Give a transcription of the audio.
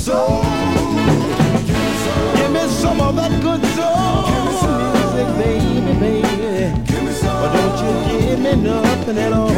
soul. Give me some of that good soul music, baby, baby. But don't you give me nothing at all.